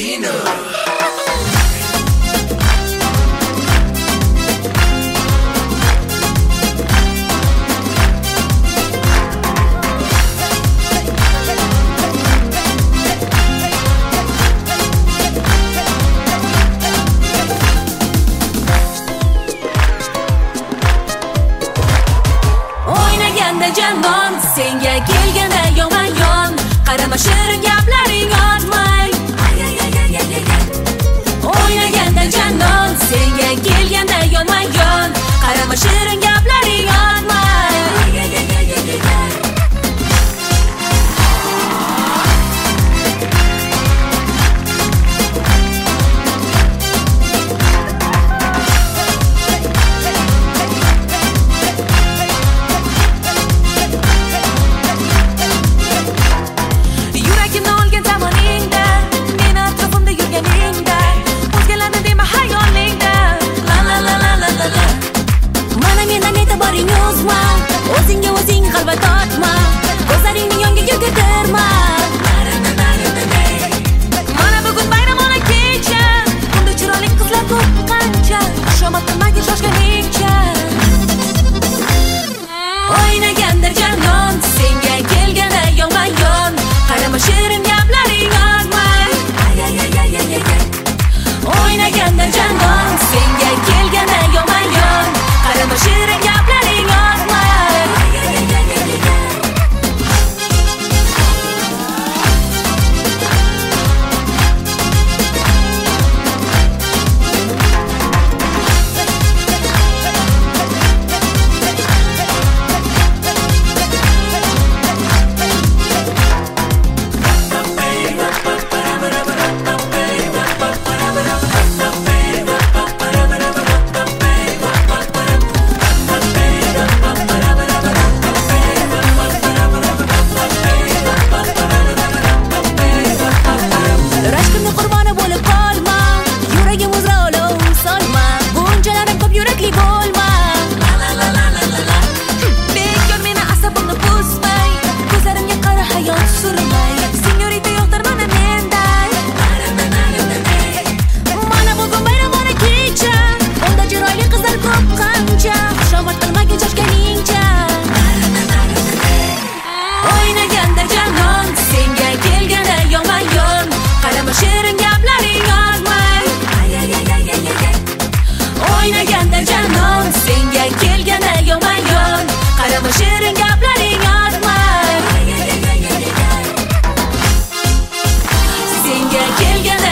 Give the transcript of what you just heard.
Dino. Janon senga kelganda yomon yon qarama shirin gaplaring yotmay o'ynaganda janon senga kelganda yomon yon qarama shirin gaplaring yotmay o'zingga o'zing g'alvat tortma, ko'zlaringni yonga ko'tarma. Mana bugun bayram ona kecha, unda chiroyli qizlar ko'p qancha, xushomat qilmagin shoshganingcha. O'ynaganda janon senga kelganda yomon yon qarama shirin gaplaring yotmay o'ynaganda janon senga kelganda yomon yon qarama shirin gaplaring yotmay o'ynaganda janon senga kelganda yomon yon qarama shirin gaplaring yotmay senga kelganda